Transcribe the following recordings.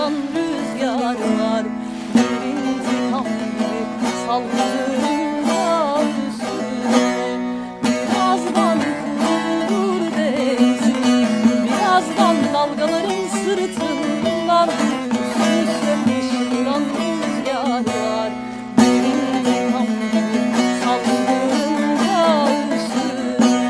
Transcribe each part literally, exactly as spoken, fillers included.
uçan rüzgarlar bir intikam gibi sallanırlar üstüne. Birazdan kurulur denizim, birazdan dalgaların sırtından süslenmiş uçan rüzgarlar bir intikam gibi sallanırlar üstüne.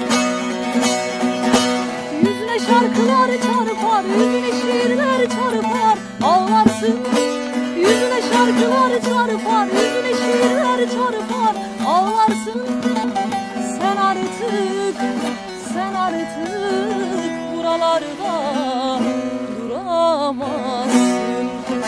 Yüzüne şarkılar çarpar, yüzüne şiirler çarpar, ağlarsın. Yüzüne şarkılar çarpar, yüzüne şiirler çarpar, ağlarsın. Sen artık, sen artık buralarda duramazsın.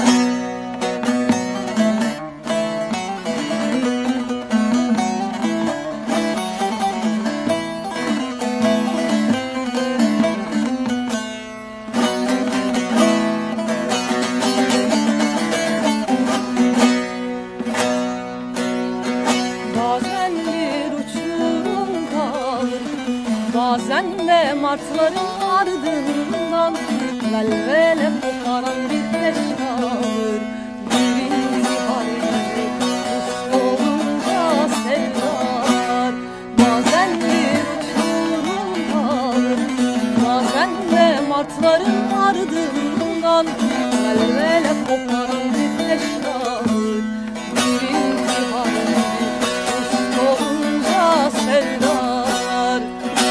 Bazen bir uçurum kalır, bazen de martıların ardından velvele koparan bir leş kalır. Bir intihar gibi uslu olunca sevdalar. Bazen bir uçurum kalır, bazen de martıların ardından velvele koparan bir leş kalır. Bir intihar gibi uslu olunca sevdalar.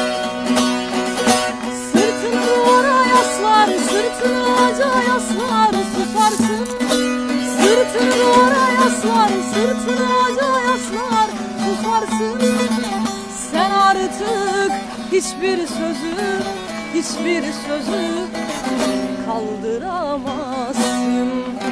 Sırtını duvara yaslar, sırtını ağaca yaslar, susarsın. Sırtını duvara yaslar, sırtını ağaca yaslar, susarsın. Sen artık hiçbir sözü, hiçbir sözü kaldıramazsın.